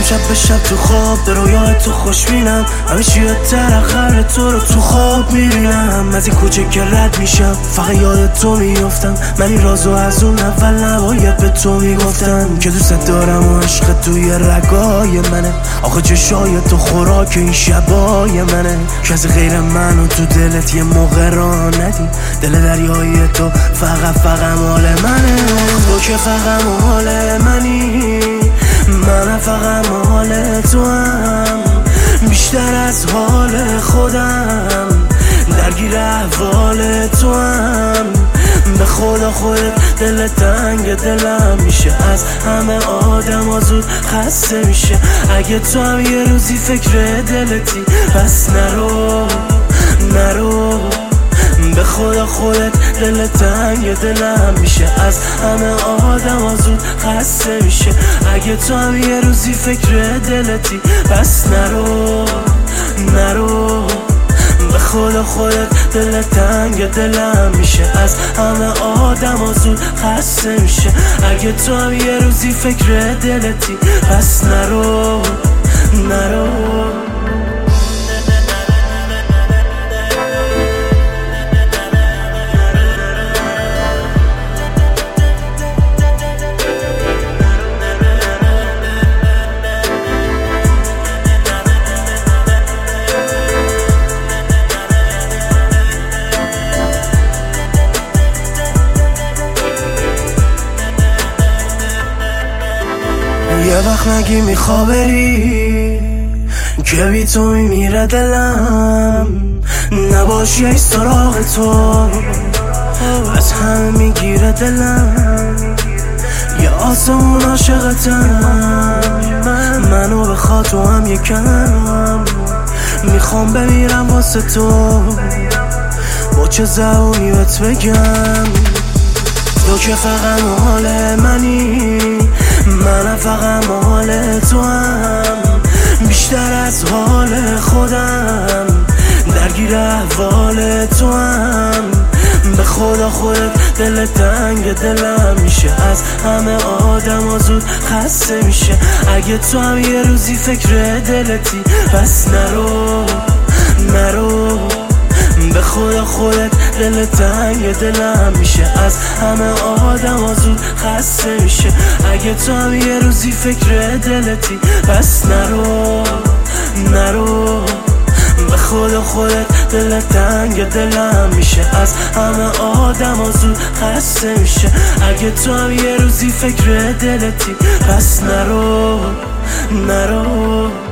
شب به شب تو خواب به رویای تو خوشبینم، همیشه یه ترقر تو رو تو خواب میبینم. از این کوچه که رد میشم فقط یاد تو میافتم، من این رازو از اون اول نباید به تو میگفتم که دوست دارم و عشق توی رگای منه. آخه چشای تو خوراک این شبای منه، کسی غیر منو تو دلت یه موقع راه ندی. دل دریایی تو فقط مال منه. تو که فقط مال منی، من فقط مال تو هم، بیشتر از حال خودم درگیر احوال تو هم. به خدا خودت دل تنگ دلم میشه، از همه آدم زود خسته میشه. اگه تو هم یه روزی فکر دلتی پس نرو به خدا خودت دل تنگ دلم میشه، از همه آدم زود خسته میشه. اگه تو هم یه روزی فکر دلتی پس نرو به خدا خودت دل تنگ دلم میشه، از همه آدم زود خسته میشه. اگه تو هم یه روزی فکر دلتی پس نرو یه وقت نگی میخوا بری که بی تو میمیره دلم، نباشی ای سراغ تو از همه میگیره دلم. یه آسمون عاشقتم، منو بخواد تو هم یکم، میخوام بمیرم واسه تو، با چه زبونی بهت بگم. تو که فقط مال منی، من فقط مال تو هم، بیشتر از حال خودم درگیر احوال تو هم. به خدا خودت دل تنگ دلم میشه، از همه آدم زود خسته میشه. اگه تو هم یه روزی فکر دلتی پس نرو به خدا خودت دل تنگ دلم میشه، از همه آدم زود خسته میشه. اگه تو هم یه روزی فکر دلتی پس نرو به خدا خودت دل تنگ دلم میشه، از همه آدم زود خسته میشه. اگه تو هم یه روزی فکر دلتی پس نرو